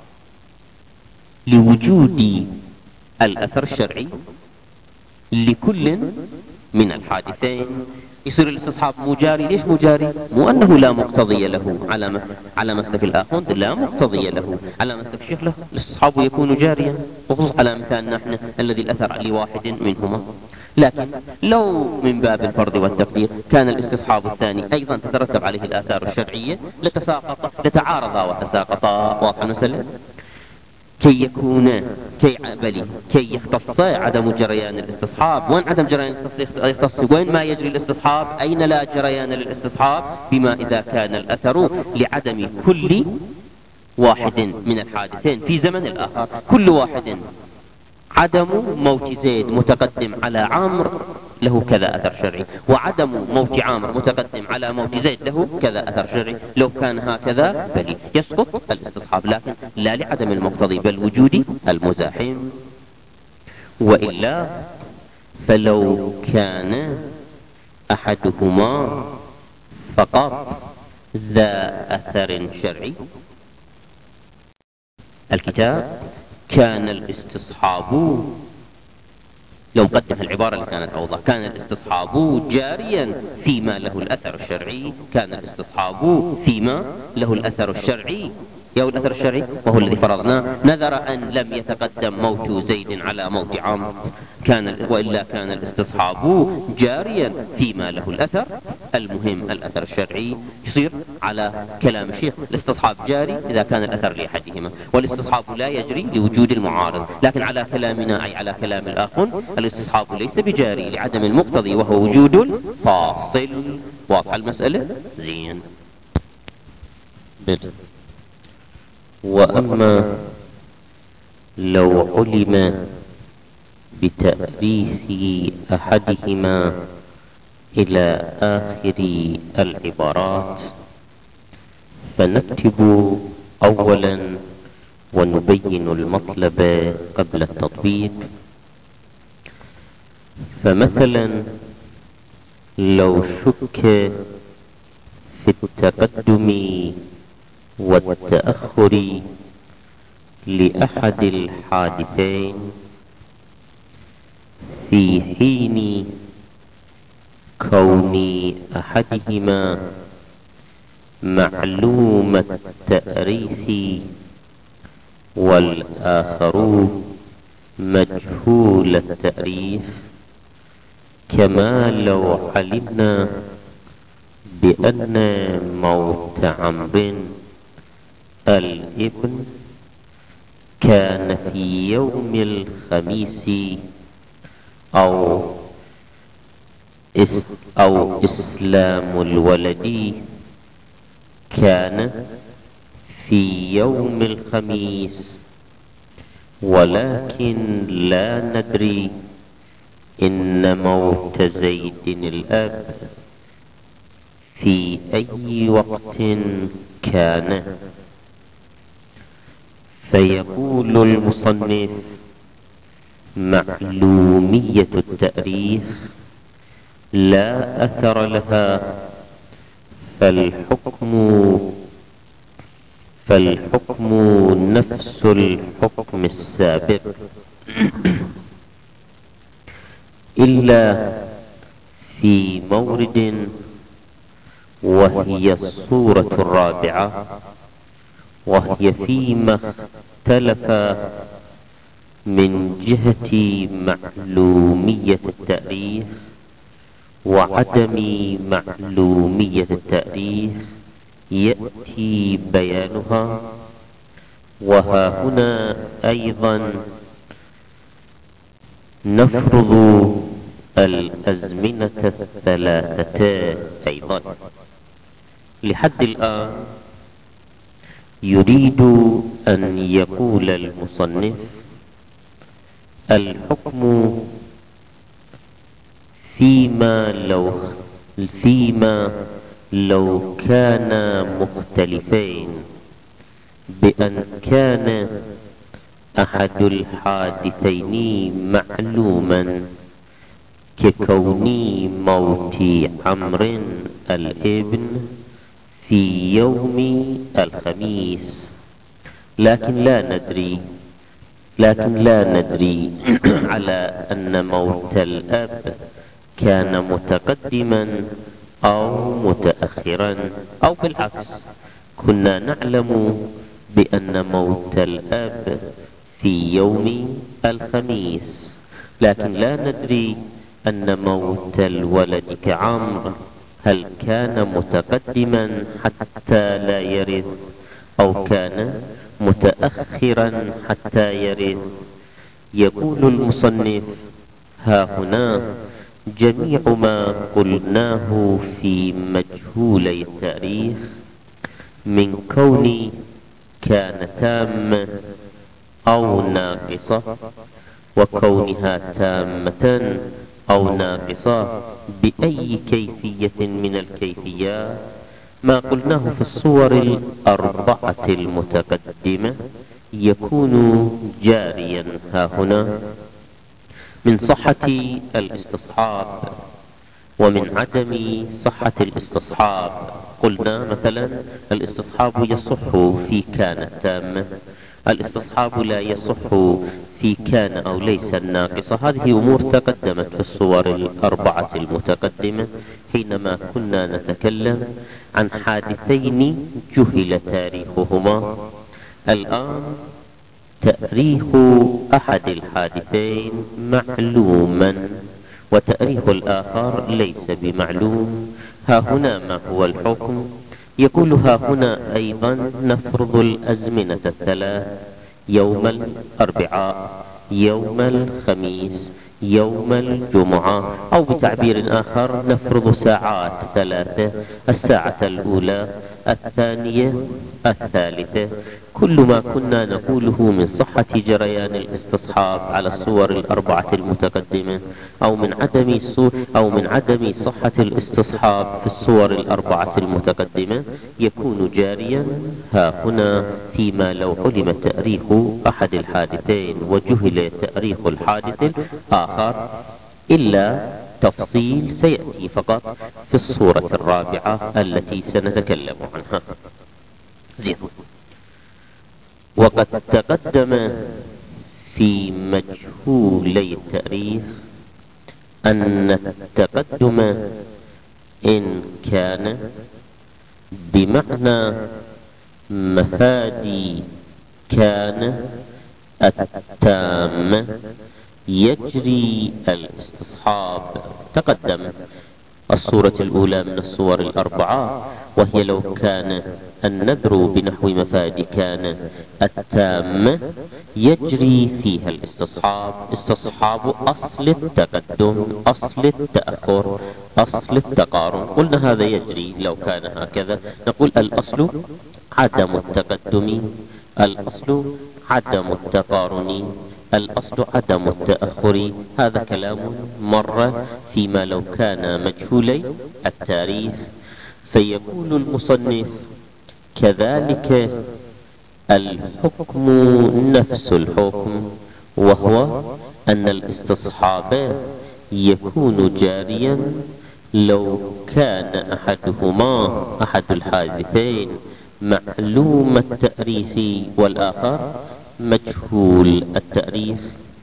[SPEAKER 1] لوجود الأثر الشرعي لكل من الحادثين. يصير الاستصحاب مجاري. ليش مجاري؟ مو أنه لا مقتضي له على على مسلك الآخوند، لا مقتضي له على مسلك الشيخ له، الاستصحاب يكون جاريا، وخصوصا على مثالنا نحن الذي الأثر لواحد منهما. لكن لو من باب الفرض والتقدير كان الاستصحاب الثاني أيضا تترتب عليه الآثار الشرعية لتساقط لتعارضا وتساقطا. واضح المسألة؟ كي يكون كي بلي كي يختص عدم جريان الاستصحاب. وين عدم جريان يختص؟ وين ما يجري الاستصحاب؟ أين لا جريان للاستصحاب؟ بما إذا كان الأثر لعدم كل واحد من الحادثين في زمن الآخر. كل واحد عدم موت زيد متقدم على عمرو له كذا أثر شرعي، وعدم موت عامر متقدم على موت زيد له كذا أثر شرعي. لو كان هكذا بل يسقط الاستصحاب، لكن لا لعدم المقتضي بل وجود المزاحم. وإلا فلو كان أحدهما فقط ذا أثر شرعي الكتاب كان الاستصحاب، لو مقدم العبارة اللي كانت أوضح، كان الاستصحاب جاريا فيما له الأثر الشرعي. كان الاستصحاب فيما له الأثر الشرعي. يا الأثر الشرعي وهو الذي فرضناه، نذر أن لم يتقدم موت زيد على موت عمرو، كان وإلا كان الاستصحاب جاريا فيما له الأثر المهم الأثر الشرعي. يصير على كلام الشيخ الاستصحاب جاري إذا كان الأثر لأحدهما، والاستصحاب لا يجري لوجود المعارض. لكن على كلامنا أي على كلام الآخر الاستصحاب ليس بجاري لعدم المقتضي وهو وجود الفاصل. واضح المسألة؟ زين. بدأ. وأما لو علم بتأليف أحدهما إلى آخر العبارات فنكتب أولا ونبين المطلب قبل التطبيق. فمثلا لو شك في التقدم والتأخر لأحد الحادثين في حين كون أحدهما معلوم التأريخ والآخر مجهول التأريخ، كما لو علمنا بأن موت عمرو الابن كان في يوم الخميس أو أو إسلام الولد كان في يوم الخميس، ولكن لا ندري إن موت زيد الأب في أي وقت كان. فيقول المصنف معلومية التأريخ لا أثر لها، فالحكم فالحكم نفس الحكم السابق، إلا في مورد وهي الصورة الرابعة، وهي فيما اختلف من جهة معلومية التأريخ وعدم معلومية التأريخ، يأتي بيانها وها هنا أيضا نفرض الأزمنة الثلاثة أيضا. لحد الآن يريد أن يقول المصنف الحكم فيما لو فيما لو كانا مختلفين بأن كان أحد الحادثين معلوما ككون موت عمرو الابن في يوم الخميس، لكن لا ندري لكن لا ندري على أن موت الأب كان متقدما أو متأخرا، أو بالعكس كنا نعلم بأن موت الأب في يوم الخميس، لكن لا ندري أن موت الولد كعمرو هل كان متقدما حتى لا يرث أو كان متأخرا حتى يرث. يقول المصنف ها هنا جميع ما قلناه في مجهولي التاريخ من كون كان تامة أو ناقصة، وكونها تامة أو ناقصة بأي كيفية من الكيفيات، ما قلناه في الصور الأربعة المتقدمة يكون جاريا ها هنا من صحة الاستصحاب ومن عدم صحة الاستصحاب. قلنا مثلا الاستصحاب يصح في كانت تامة، الاستصحاب لا يصح في كان أو ليس الناقصة. هذه أمور تقدمت في الصور الأربعة المتقدمة حينما كنا نتكلم عن حادثين جهل تاريخهما. الآن تأريخ أحد الحادثين معلوما وتأريخ الآخر ليس بمعلوم. ها هنا ما هو الحكم؟ يقول ها هنا أيضا نفرض الأزمنة الثلاث: يوم الأربعاء، يوم الخميس، يوم الجمعة، أو بتعبير آخر نفرض ساعات ثلاثة: الساعة الأولى، الثانية، الثالثة. كل ما كنا نقوله من صحة جريان الاستصحاب على الصور الأربعة المتقدمة أو من عدم أو من عدم صحة الاستصحاب في الصور الأربعة المتقدمة يكون جاريا ها هنا فيما لو علم تاريخ أحد الحادثين وجهل تاريخ الحادث الآخر، إلا تفصيل سيأتي فقط في الصورة الرابعة التي سنتكلم عنها. زين. وقد تقدم في مجهولي التاريخ أن التقدم إن كان بمعنى مفادي كان التام يجري الاستصحاب. تقدم الصورة الأولى من الصور الأربعة، وهي لو كان النذر بنحو مفاد كان التام يجري فيها الاستصحاب. استصحاب أصل التقدم، أصل التأخر، أصل التقارن. قلنا هذا يجري لو كان هكذا. نقول الأصل عدم التقدم، الأصل عدم التقارن، الأصل عدم التأخر. هذا كلام مر فيما لو كان مجهولي التاريخ. فيقول المصنف كذلك الحكم نفس الحكم، وهو أن الاستصحاب يكون جاريا لو كان أحدهما أحد الحادثين معلوم التاريخ والآخر مجهول التاريخ.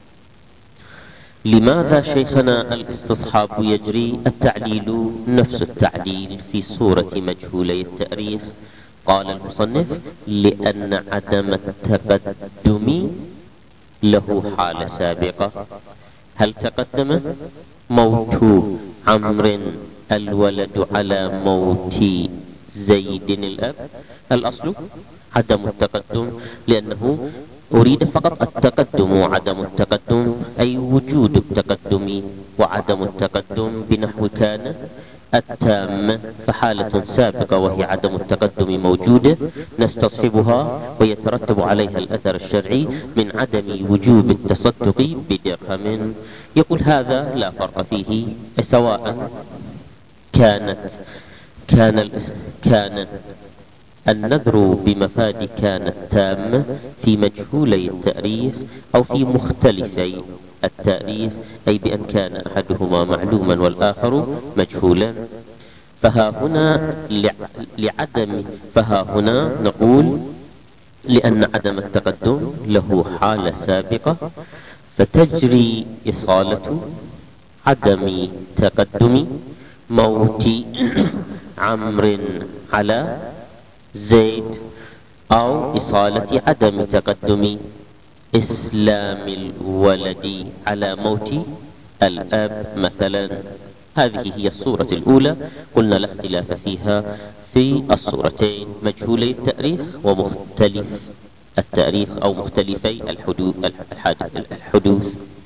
[SPEAKER 1] لماذا شيخنا الاستصحاب يجري؟ التعليل نفس التعليل في صورة مجهولي التاريخ. قال المصنف لأن عدم التقدم له حالة سابقة. هل تقدم موت عمرو الولد على موت زيد الأب، الأصل عدم التقدم، لأنه أريد فقط التقدم وعدم التقدم، أي وجود التقدم وعدم التقدم، بنحو كان التامة، فحالة سابقة وهي عدم التقدم موجودة نستصحبها ويترتب عليها الأثر الشرعي من عدم وجوب التصدق بدرهم. يقول هذا لا فرق فيه، سواء كانت كان كان النذر بمفاد كانت تامة في مجهولي التأريخ أو في مختلفي التأريخ، أي بأن كان أحدهما معلوما والآخر مجهولا. فها هنا لعدم فها هنا نقول لأن عدم التقدم له حالة سابقة، فتجري إصالة عدم تقدم موت عمرو على زيد، أو إصالة عدم تقدم إسلام الولد على موت الأب مثلا. هذه هي الصورة الأولى، قلنا لا اختلاف فيها في الصورتين، مجهولي التأريخ ومختلف التأريخ أو مختلفي الحدوث الحدوث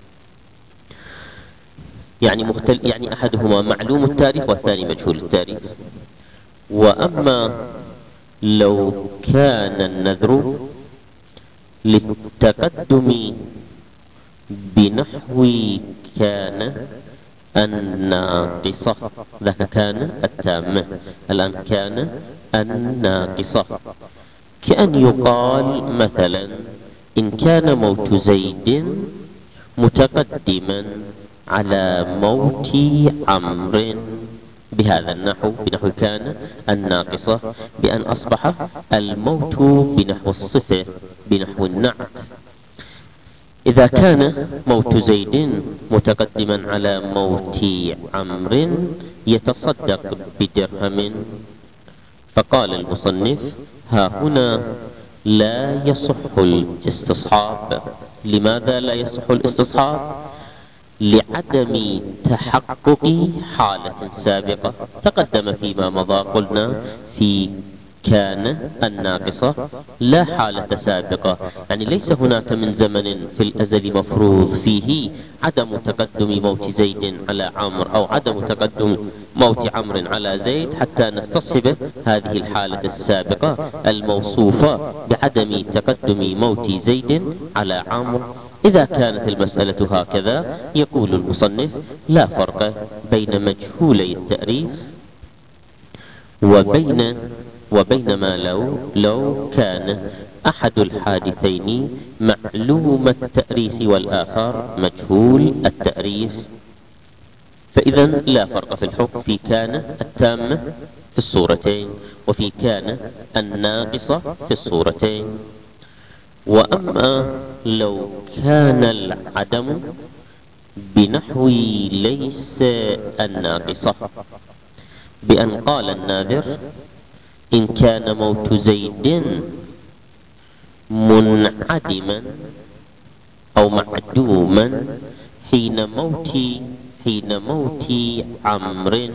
[SPEAKER 1] يعني مختلف، يعني أحدهما معلوم التاريخ والثاني مجهول التاريخ. وأما لو كان النذر للتقدم بنحو كان الناقصة، ذاك كان التامة، الآن كان الناقصة، كأن يقال مثلا إن كان موت زيد متقدما على موت عمرو بهذا النحو، بنحو كان الناقصة، بأن أصبح الموت بنحو الصفة، بنحو النعت. إذا كان موت زيد متقدما على موت عمرو يتصدق بدرهم، فقال المصنف ها هنا لا يصح الاستصحاب. لماذا لا يصح الاستصحاب؟ لعدم تحقق حالة سابقة تقدم فيما مضى، قلنا في كان الناقصة لا حالة سابقة، يعني ليس هناك من زمن في الأزل مفروض فيه عدم تقدم موت زيد على عمرو أو عدم تقدم موت عمرو على زيد حتى نستصحب هذه الحالة السابقة الموصوفة بعدم تقدم موت زيد على عمرو. إذا كانت المسألة هكذا يقول المصنف لا فرق بين مجهولي التأريخ وبين وبينما لو لو كان أحد الحادثين معلوم التأريخ والآخر مجهول التأريخ، فإذا لا فرق في الحكم في كان التامة في الصورتين وفي كان الناقصة في الصورتين. وأما لو كان العدم بنحو ليس الناقصة، بأن قال الناذر إن كان موت زيد منعدما أو معدوما حين موت حين موت عمرو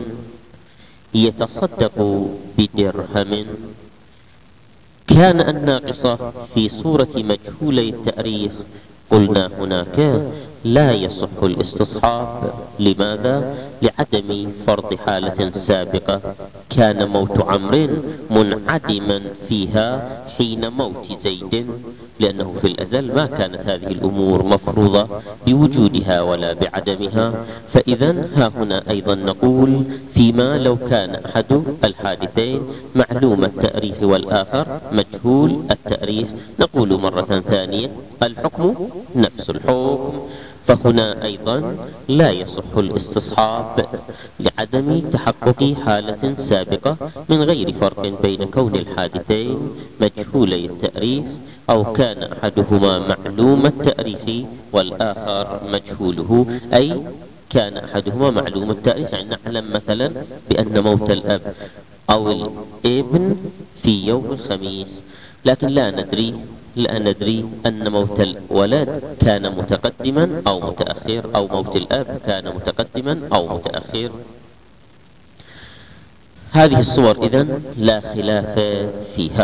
[SPEAKER 1] يتصدق بدرهم، كان الناقصة في صورة مجهولي التأريخ، قلنا هناك لا يصح الاستصحاب. لماذا؟ لعدم فرض حالة سابقة كان موت عمرو منعدما فيها حين موت زيد، لأنه في الأزل ما كانت هذه الأمور مفروضة بوجودها ولا بعدمها. فإذا ها هنا أيضا نقول فيما لو كان أحد الحادثين معلوم التأريخ والآخر مجهول التأريخ، نقول مرة ثانية الحكم نفس الحكم. فهنا أيضا لا يصح الاستصحاب لعدم تحقق حالة سابقة من غير فرق بين كون الحادثين مجهولي التأريخ أو كان أحدهما معلوم التأريخ والآخر مجهوله، أي كان أحدهما معلوم التأريخ، يعني نعلم مثلا بأن موت الأب أو الابن في يوم الخميس، لكن لا ندري لا ندري أن موت الولد كان متقدما أو متأخر، أو موت الأب كان متقدما أو متأخر. هذه الصور إذن لا خلاف فيها.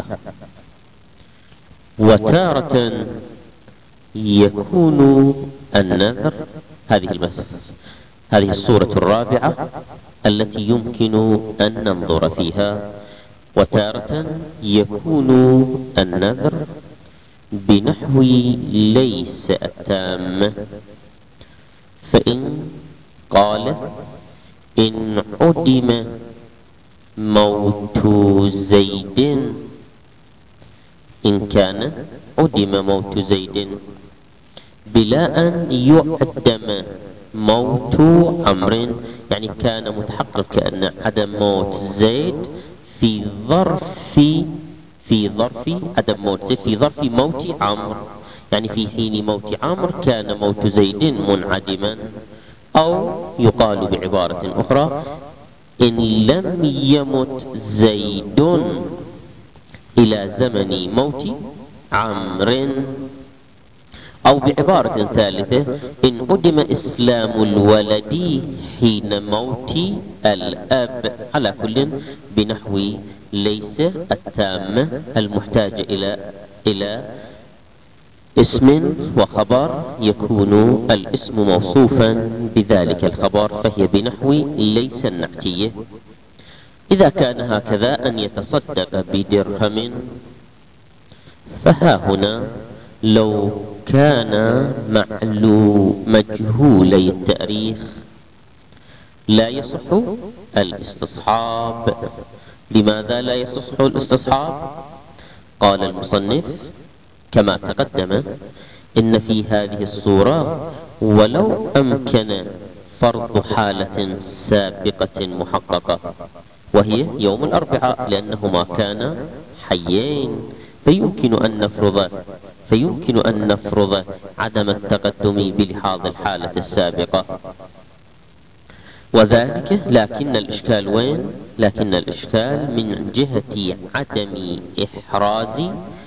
[SPEAKER 1] وتارة يكون النذر، هذه المسألة هذه الصورة الرابعة التي يمكن أن ننظر فيها. وتارة يكون النذر بنحو ليس التام، فإن قال إن عدم موت زيد، إن كان عدم موت زيد بلا أن يعدم موت عمرو، يعني كان متحقق كأن عدم موت زيد في ظرف في ظرف عدم موت زيد في ظرف موت عمرو، يعني في حين موت عمرو كان موت زيد منعدما. أو يقال بعبارة أخرى إن لم يمت زيد إلى زمن موت عمرو. أو بعبارة ثالثة إن عدم إسلام الولد حين موت الأب، على كل بنحو ليس التام المحتاج إلى إلى اسم وخبر، يكون الاسم موصوفا بذلك الخبر، فهي بنحو ليس النعتية. إذا كان هكذا أن يتصدق بدرهم، فها هنا لو كان معلوم مجهولي التاريخ لا يصح الاستصحاب. لماذا لا يصح الاستصحاب؟ قال المصنف كما تقدم إن في هذه الصورة ولو أمكن فرض حالة سابقة محققة، وهي يوم الأربعاء، لأنهما كانا حيين، فيمكن أن نفرض فيمكن أن نفرض عدم التقدم بلحاظ الحالة السابقة. وذلك لكن الإشكال وين؟ لكن الإشكال من جهة عدم إحراز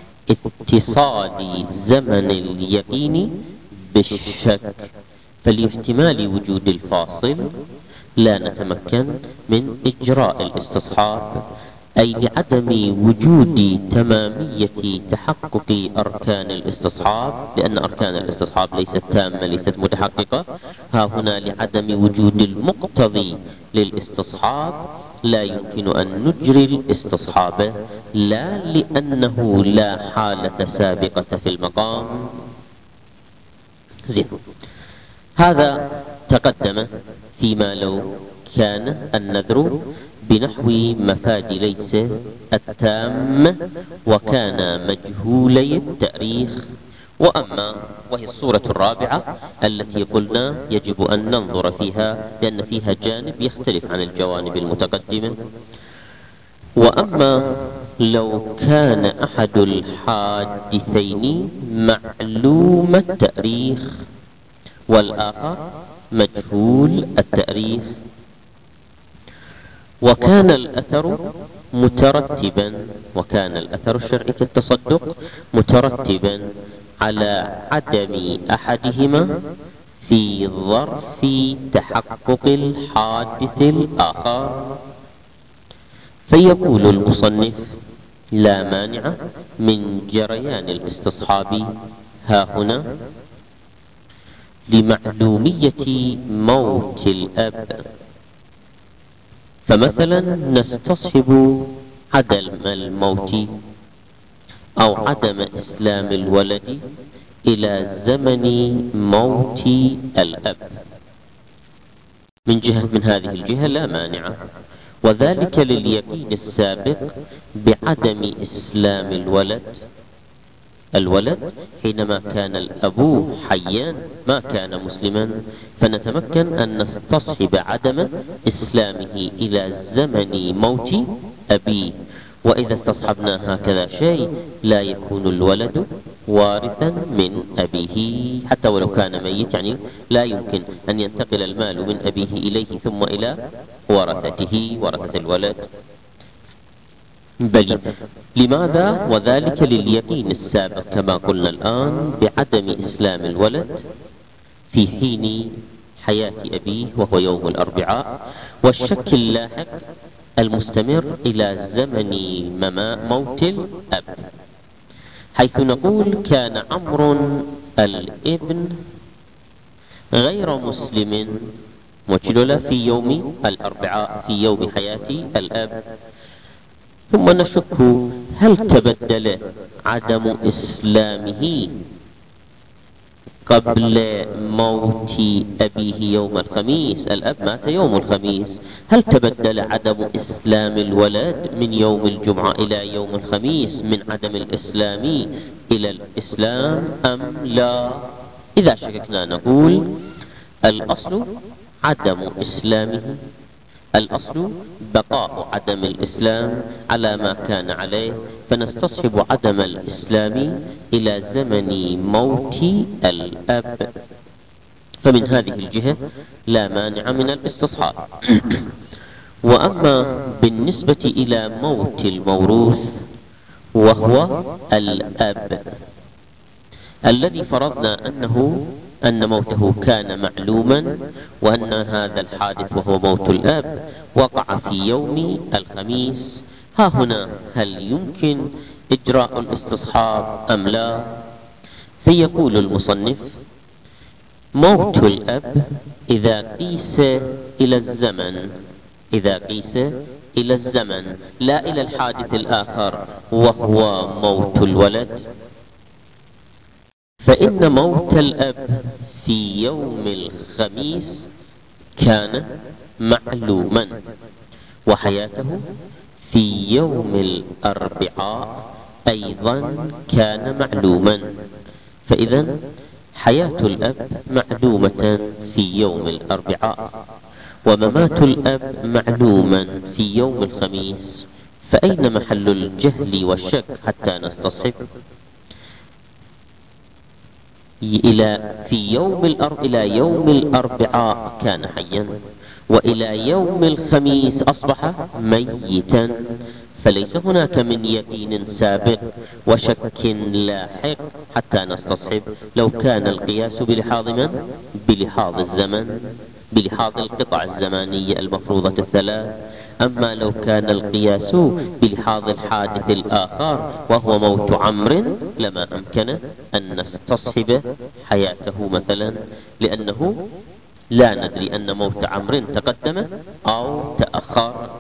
[SPEAKER 1] اتصال زمن اليقين بالشك، فلاحتمال وجود الفاصل لا نتمكن من إجراء الاستصحاب، أي لعدم وجود تمامية تحقق أركان الاستصحاب، لأن أركان الاستصحاب ليست تامة ليست متحققة. ها هنا لعدم وجود المقتضي للاستصحاب لا يمكن أن نجري الاستصحاب، لا لأنه لا حالة سابقة في المقام. زين، هذا تقدم فيما لو كان النذر بنحو مفاد ليس التام وكان مجهولي التاريخ. وأما وهي الصورة الرابعة التي قلنا يجب أن ننظر فيها لأن فيها جانب يختلف عن الجوانب المتقدمة. وأما لو كان أحد الحادثين معلوم التاريخ والآخر مجهول التاريخ، وكان الأثر مترتبا وكان الأثر الشرعي كالتصدق مترتبا على عدم أحدهما في ظرف تحقق الحادث الآخر، فيقول المصنف لا مانع من جريان الاستصحاب ها هنا لمعلومية موت الأب. فمثلا نستصحب عدم الموت أو عدم إسلام الولد إلى زمن موت الأب من جهة من هذه الجهة لا مانع، وذلك لليقين السابق بعدم إسلام الولد الولد حينما كان الأب حيا ما كان مسلما، فنتمكن أن نستصحب عدم إسلامه إلى زمن موت أبيه. وإذا استصحبنا هكذا شيء لا يكون الولد وارثا من أبيه حتى ولو كان ميت، يعني لا يمكن أن ينتقل المال من أبيه إليه ثم إلى ورثته ورثة الولد. بل لماذا؟ وذلك لليقين السابق كما قلنا الآن بعدم إسلام الولد في حين حياة أبيه وهو يوم الأربعاء، والشك اللاحق المستمر إلى زمن موت الأب، حيث نقول كان عمرو الابن غير مسلم وجلل في يوم الأربعاء في يوم حياة الأب، ثم نشك هل تبدل عدم إسلامه قبل موت أبيه يوم الخميس؟ الأب مات يوم الخميس، هل تبدل عدم إسلام الولد من يوم الجمعة إلى يوم الخميس من عدم الإسلام إلى الإسلام أم لا؟ إذا شككنا نقول الأصل عدم إسلامه، الأصل بقاء عدم الإسلام على ما كان عليه، فنستصحب عدم الإسلام إلى زمن موت الأب، فمن هذه الجهة لا مانع من الاستصحاب. وأما بالنسبة إلى موت الموروث وهو الأب الذي فرضنا أنه أن موته كان معلوما، وأن هذا الحادث وهو موت الأب وقع في يوم الخميس، ها هنا هل يمكن إجراء الاستصحاب أم لا؟ فيقول المصنف: موت الأب إذا قيس إلى الزمن، إذا قيس إلى الزمن لا إلى الحادث الآخر وهو موت الولد، فإن موت الأب في يوم الخميس كان معلوما، وحياته في يوم الأربعاء أيضا كان معلوما، فإذا حياة الأب معلومة في يوم الأربعاء، وممات الأب معلوما في يوم الخميس، فأين محل الجهل والشك حتى نستصحب؟ إلى في يوم الأر... إلى يوم الأربعاء كان حيا، وإلى يوم الخميس أصبح ميتا، فليس هناك من يقين سابق وشك لاحق حتى نستصحب. لو كان القياس بلحاظ من؟ بلحاظ الزمن، بلحاظ القطع الزمانية المفروضة الثلاث. أما لو كان القياس بلحاظ الحادث الآخر وهو موت عمرو لما أمكن أن نستصحب حياته مثلا، لأنه لا ندري أن موت عمرو تقدم أو تأخر.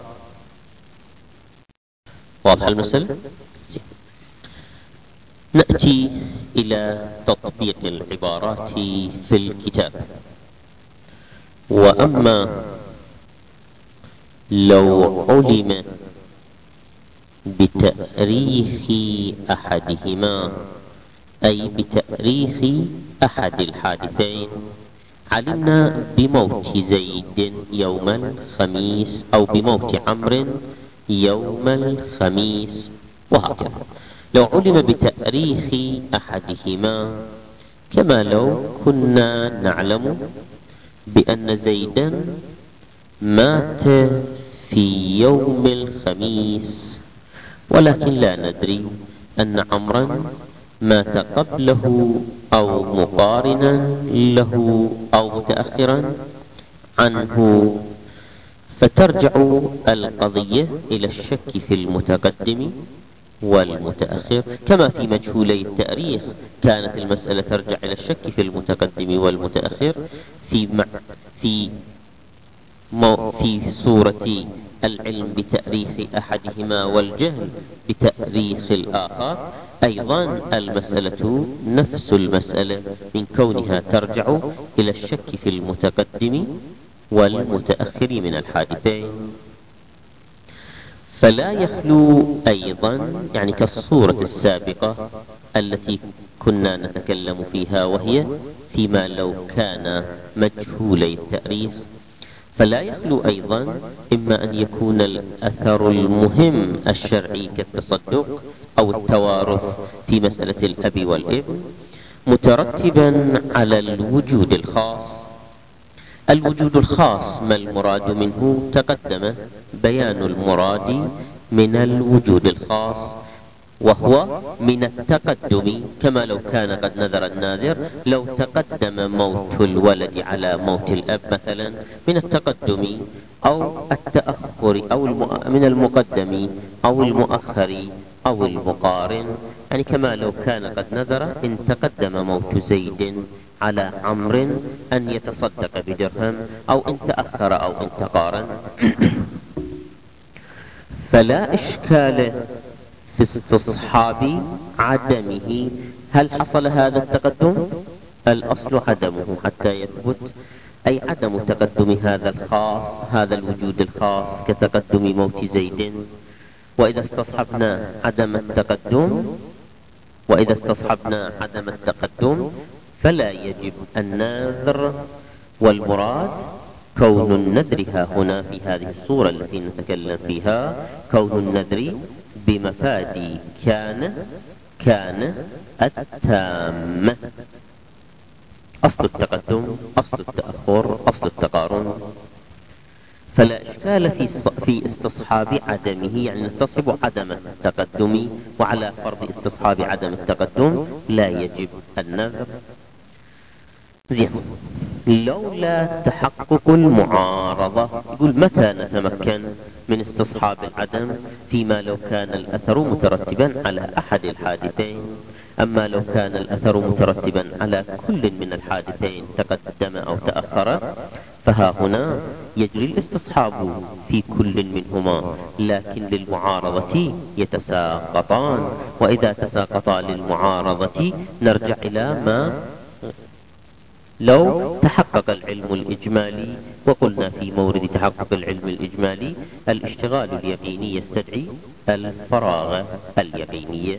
[SPEAKER 1] واضح المسألة؟ نأتي إلى تطبيق العبارات في الكتاب. وأما لو علم بتأريخ أحدهما، أي بتأريخ أحد الحادثين، علمنا بموت زيد يوم الخميس أو بموت عمرو يوم الخميس وهكذا. لو علم بتأريخ أحدهما، كما لو كنا نعلم بأن زيدا مات في يوم الخميس، ولكن لا ندري أن عمرا مات قبله أو مقارنا له أو متأخرا عنه، فترجع القضية إلى الشك في المتقدم والمتأخر، كما في مجهولي التأريخ كانت المسألة ترجع إلى الشك في المتقدم والمتأخر في مع في في صورة العلم بتأريخ أحدهما والجهل بتأريخ الآخر. أيضا المسألة نفس المسألة من كونها ترجع إلى الشك في المتقدم والمتأخر من الحادثين، فلا يخلو أيضا يعني كالصورة السابقة التي كنا نتكلم فيها، وهي فيما لو كان مجهولي التأريخ، فلا يخلو أيضا إما أن يكون الأثر المهم الشرعي كالتصدق أو التوارث في مسألة الأب والابن مترتبا على الوجود الخاص. الوجود الخاص ما المراد منه؟ تقدم بيان المراد من الوجود الخاص، وهو من التقدم، كما لو كان قد نذر الناذر لو تقدم موت الولد على موت الأب مثلا من التقدم، أو التأخر أو من المقدم أو المؤخر أو المقارن، يعني كما لو كان قد نذر إن تقدم موت زيد على عمرو أن يتصدق بدرهم، أو إن تأخر أو إن تقارن. فلا إشكال في استصحاب عدمه. هل حصل هذا التقدم؟ الأصل عدمه حتى يثبت، أي عدم تقدم هذا الخاص، هذا الوجود الخاص كتقدم موت زيد. وإذا استصحبنا عدم التقدم وإذا استصحبنا عدم التقدم فلا يجب النذر. والمراد كون النذر ها هنا في هذه الصورة التي نتكلم فيها، كون النذر بمفاد كان كان التامة. أصل التقدم، أصل التأخر، أصل التقارن. فلا إشكال في في استصحاب عدمه، يعني نستصحب عدم التقدم، وعلى فرض استصحاب عدم التقدم لا يجب النذر. زين. لولا تحقق المعارضة، يقول متى نتمكن من استصحاب العدم؟ فيما لو كان الأثر مترتبا على أحد الحادثين. أما لو كان الأثر مترتبا على كل من الحادثين تقدم أو تأخر فها هنا يجري الاستصحاب في كل منهما، لكن للمعارضة يتساقطان. وإذا تساقطا للمعارضة نرجع إلى ما لو تحقق العلم الإجمالي. وقلنا في مورد تحقق العلم الإجمالي الاشتغال اليقيني يستدعي الفراغ اليقيني.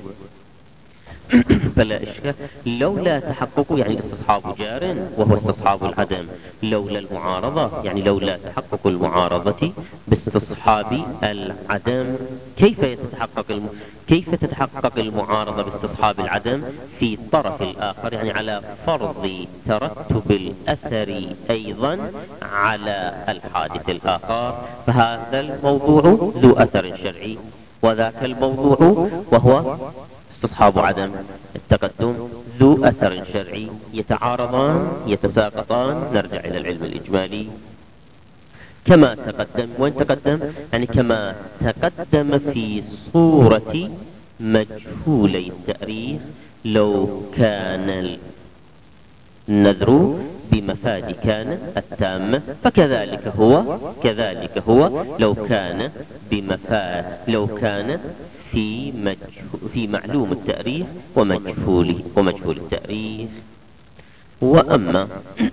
[SPEAKER 1] فلا إشكال. لولا تحقق يعني استصحاب جار وهو استصحاب العدم، لولا المعارضة يعني لولا تحقق المعارضة باستصحاب العدم. كيف يتحقق الم... كيف تتحقق المعارضة باستصحاب العدم في الطرف الآخر، يعني على فرض ترتب الأثر أيضا على الحادث الآخر. فهذا الموضوع ذو أثر شرعي، وذاك الموضوع وهو استصحاب عدم التقدم ذو أثر شرعي، يتعارضان يتساقطان. نرجع إلى العلم الإجمالي كما تقدم. وين تقدم؟ يعني كما تقدم في صورة مجهولي التأريخ. لو كان النذر بمفاد كان التامة فكذلك هو كذلك هو لو كان بمفاد لو كان في مجهول في معلوم التأريخ ومجهوله ومجهول التأريخ. وأما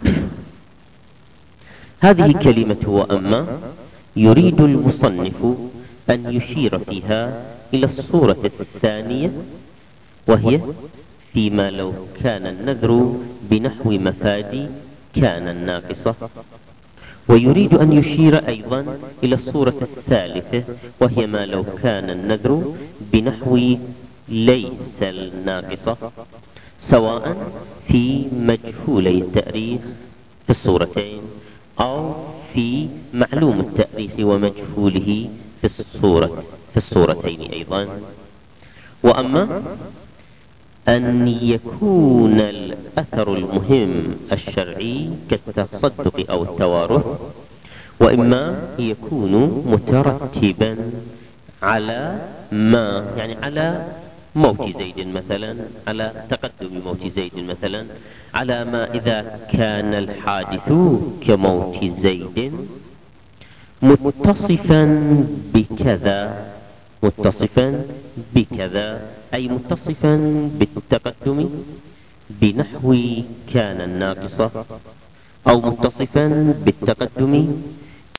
[SPEAKER 1] هذه كلمة وأما يريد المصنف أن يشير فيها إلى الصورة الثانية، وهي فيما لو كان النذر بنحو مفاد كان الناقصة. ويريد أن يشير أيضا إلى الصورة الثالثة، وهي ما لو كان النذر بنحو ليس الناقصة، سواء في مجهولي التأريخ في الصورتين أو في معلوم التأريخ ومجهوله في الصورة في الصورتين أيضا. وأما أن يكون الأثر المهم الشرعي كالتصدق أو التوارث، وإما يكون مترتبا على ما يعني على موت زيد مثلا، على تقدم موت زيد مثلا، على ما إذا كان الحادث كموت زيد متصفا بكذا متصفا بكذا أي متصفا بالتقدم بنحو كان الناقصة، أو متصفا بالتقدم